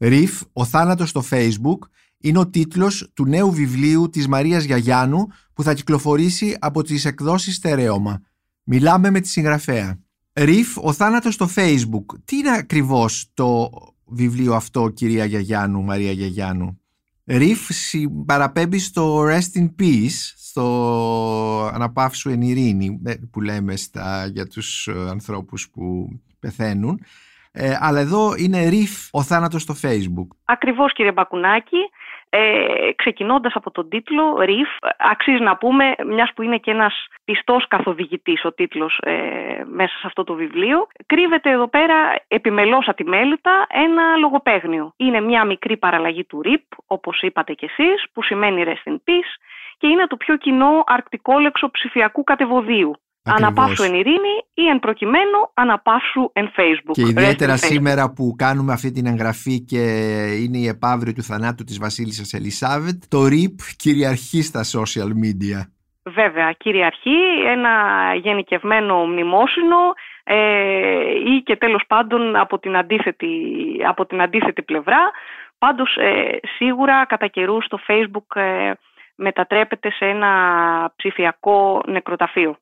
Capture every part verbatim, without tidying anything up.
Ριφ, ο θάνατος στο Facebook είναι ο τίτλος του νέου βιβλίου της Μαρίας Γιαγιάννου που θα κυκλοφορήσει από τις εκδόσεις Στερέωμα. Μιλάμε με τη συγγραφέα. Ριφ, ο θάνατος στο Facebook. Τι είναι ακριβώς το βιβλίο αυτό, κυρία Γιαγιάννου, Μαρία Γιαγιάννου? Ριφ παραπέμπει στο Rest in Peace, στο αναπαύσου εν ειρήνη που λέμε στα, για τους ανθρώπους που πεθαίνουν. Ε, αλλά εδώ είναι Ριφ, ο θάνατος στο Facebook. Ακριβώς, κύριε Μπακουνάκη. Ε, ξεκινώντας από τον τίτλο Ριφ, αξίζει να πούμε, μιας που είναι και ένας πιστός καθοδηγητής ο τίτλος ε, μέσα σε αυτό το βιβλίο, κρύβεται εδώ πέρα επιμελώς ατιμέλητα ένα λογοπαίγνιο. Είναι μια μικρή παραλλαγή του Ριπ, όπως είπατε κι εσείς, που σημαίνει Rest in Peace, και είναι το πιο κοινό αρκτικόλεξο ψηφιακού κατεβοδίου. Ακριβώς. Αναπαύσου εν ειρήνη ή εν προκειμένου αναπαύσου εν Facebook. Και ιδιαίτερα σήμερα που κάνουμε αυτή την εγγραφή και είναι η επαύριο του θανάτου της βασίλισσας Ελισάβετ, το ριπ κυριαρχεί στα social media. Βέβαια, κυριαρχεί ένα γενικευμένο μνημόσυνο ε, ή και τέλος πάντων από την αντίθετη, από την αντίθετη πλευρά. Πάντως ε, σίγουρα κατά καιρούς το Facebook ε, μετατρέπεται σε ένα ψηφιακό νεκροταφείο.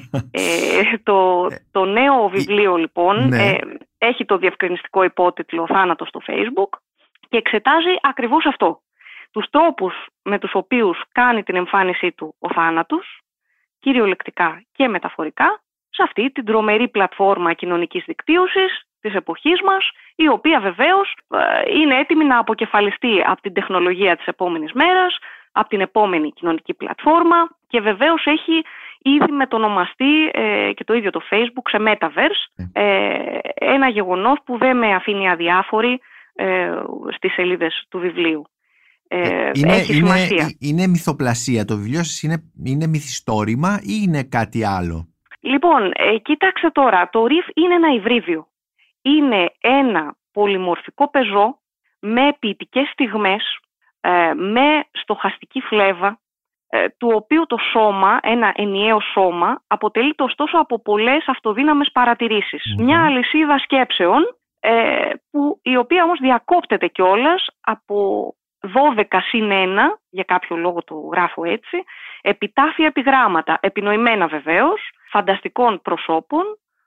ε, το, το νέο βιβλίο λοιπόν ναι. ε, έχει το διευκρινιστικό υπότιτλο «Θάνατος στο Facebook» και εξετάζει ακριβώς αυτό. Τους τρόπους με τους οποίους κάνει την εμφάνισή του ο θάνατος, κυριολεκτικά και μεταφορικά, σε αυτή την τρομερή πλατφόρμα κοινωνικής δικτύωσης της εποχής μας, η οποία βεβαίως ε, είναι έτοιμη να αποκεφαλιστεί από την τεχνολογία της επόμενης μέρας, από την επόμενη κοινωνική πλατφόρμα και βεβαίως έχει ήδη μετονομαστεί ε, και το ίδιο το Facebook σε Metaverse, ε, ένα γεγονός που δεν με αφήνει αδιάφορη ε, στις σελίδες του βιβλίου. Ε, είναι, έχει είναι, σημασία. Είναι μυθοπλασία το βιβλίο σας, είναι, είναι μυθιστόρημα ή είναι κάτι άλλο? Λοιπόν, ε, κοίταξε τώρα, το Ριφ είναι ένα υβρίδιο. Είναι ένα πολυμορφικό πεζό με ποιητικές στιγμές, με στοχαστική φλέβα, του οποίου το σώμα, ένα ενιαίο σώμα, αποτελείται ωστόσο από πολλές αυτοδύναμες παρατηρήσεις. Mm-hmm. Μια αλυσίδα σκέψεων, που, η οποία όμως διακόπτεται κιόλας από δώδεκα συν ένα, για κάποιο λόγο το γράφω έτσι, επιτάφια επιγράμματα, επινοημένα βεβαίως, φανταστικών προσώπων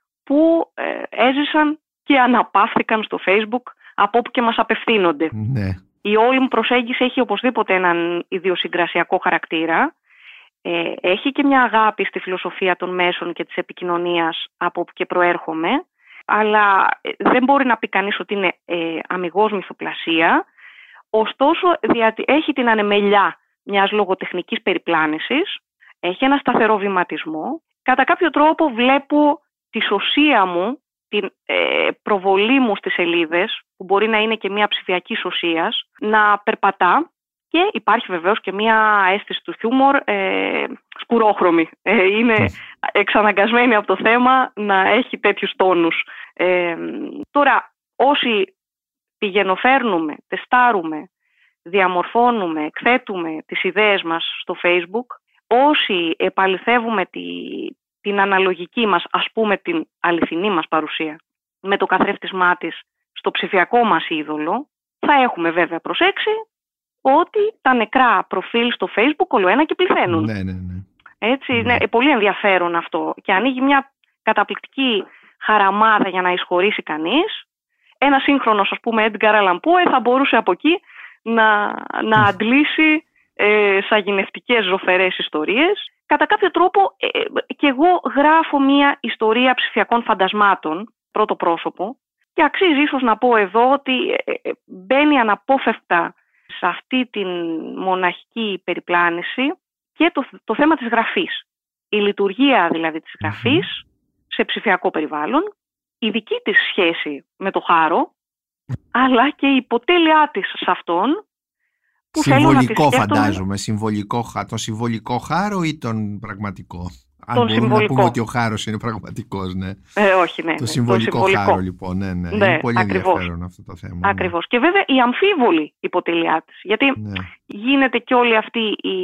που ε, έζησαν και αναπαύθηκαν στο Facebook από όπου και μας απευθύνονται. Ναι. Η όλη μου προσέγγιση έχει οπωσδήποτε έναν ιδιοσυγκρασιακό χαρακτήρα. Ε, έχει και μια αγάπη στη φιλοσοφία των μέσων και της επικοινωνίας από όπου και προέρχομαι, αλλά δεν μπορεί να πει κανείς ότι είναι ε, αμιγώς μυθοπλασία. Ωστόσο, διατη... έχει την ανεμελιά μιας λογοτεχνικής περιπλάνησης, έχει ένα σταθερό βηματισμό. Κατά κάποιο τρόπο βλέπω τη σωσία μου, την ε, προβολή μου στις σελίδες, που μπορεί να είναι και μια ψηφιακή σωσίας, να περπατά, και υπάρχει βεβαίως και μια αίσθηση του χιούμορ ε, σκουρόχρωμη. Ε, είναι εξαναγκασμένη από το θέμα να έχει τέτοιους τόνους. Ε, τώρα, όσοι πηγαινοφέρνουμε, τεστάρουμε, διαμορφώνουμε, εκθέτουμε τις ιδέες μας στο Facebook, όσοι επαληθεύουμε τη, την αναλογική μας, ας πούμε την αληθινή μας παρουσία, με το καθρέφτισμά της στο ψηφιακό μας είδωλο, θα έχουμε βέβαια προσέξει ότι τα νεκρά προφίλ στο Facebook ολοένα και πληθαίνουν. Ναι, ναι, ναι. Έτσι, ναι. Είναι πολύ ενδιαφέρον αυτό και ανοίγει μια καταπληκτική χαραμάδα για να εισχωρήσει κανείς. Ένα σύγχρονος, ας πούμε, Edgar Allan Poe θα μπορούσε από εκεί να, να αντλήσει ε, σαγηνευτικές ζωφερές ιστορίες. Κατά κάποιο τρόπο ε, και εγώ γράφω μια ιστορία ψηφιακών φαντασμάτων, πρώτο πρόσωπο, και αξίζει ίσως να πω εδώ ότι ε, ε, μπαίνει αναπόφευκτα σε αυτή την μοναχική περιπλάνηση και το, το θέμα της γραφής. Η λειτουργία δηλαδή της γραφής mm-hmm. σε ψηφιακό περιβάλλον, η δική της σχέση με το χάρο, αλλά και η υποτέλειά της σε αυτόν, που συμβολικό θέλω να φαντάζομαι, συμβολικό, τον συμβολικό χάρο ή τον πραγματικό? Αν τον μπορούμε συμβολικό. να πούμε ότι ο χάρος είναι πραγματικός, ναι. Ε, όχι, ναι. Το συμβολικό, το συμβολικό χάρο, λοιπόν, ναι, ναι. ναι είναι πολύ ακριβώς. ενδιαφέρον αυτό το θέμα. Ακριβώς. Ναι. Και βέβαια η αμφίβολη υποτελειά της. Γιατί ναι. γίνεται και όλη αυτή η,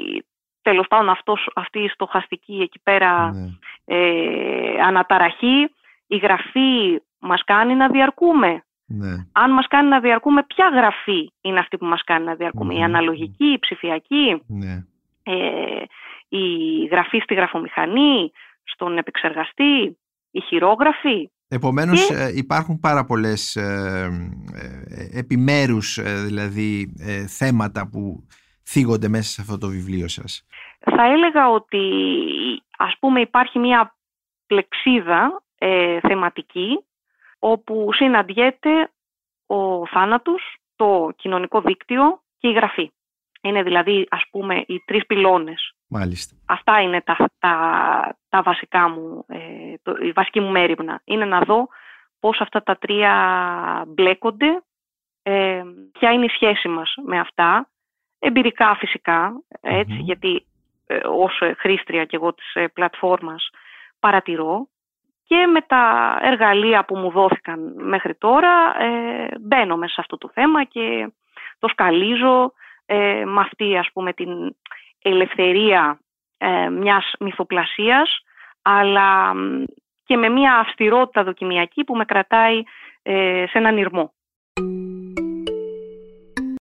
τέλος πάντων αυτός, αυτή η στοχαστική εκεί πέρα ναι. ε, αναταραχή. Η γραφή μας κάνει να διαρκούμε. Ναι. Αν μας κάνει να διαρκούμε, ποια γραφή είναι αυτή που μας κάνει να διαρκούμε? Mm-hmm. Η αναλογική, η ψηφιακή, ναι. ε, η γραφή στη γραφομηχανή, στον επεξεργαστή, η χειρόγραφη. Επομένως και... ε, υπάρχουν πάρα πολλές ε, ε, επιμέρους ε, δηλαδή ε, θέματα που θίγονται μέσα σε αυτό το βιβλίο σας. Θα έλεγα ότι ας πούμε υπάρχει μια πλεξίδα ε, θεματική όπου συναντιέται ο θάνατος, το κοινωνικό δίκτυο και η γραφή. Είναι δηλαδή ας πούμε οι τρεις πυλώνες. Μάλιστα. Αυτά είναι τα, τα, τα βασικά μου, ε, το, η βασική μου μέριμνα. Είναι να δω πώς αυτά τα τρία μπλέκονται, ε, ποια είναι η σχέση μας με αυτά, εμπειρικά φυσικά, έτσι, Mm-hmm. γιατί ε, ως χρήστρια και εγώ της ε, πλατφόρμας παρατηρώ και με τα εργαλεία που μου δόθηκαν μέχρι τώρα ε, μπαίνω μέσα σε αυτό το θέμα και το σκαλίζω ε, με αυτή ας πούμε την ελευθερία ε, μιας μυθοπλασίας, αλλά και με μια αυστηρότητα δοκιμιακή που με κρατάει ε, σε έναν ηρμό.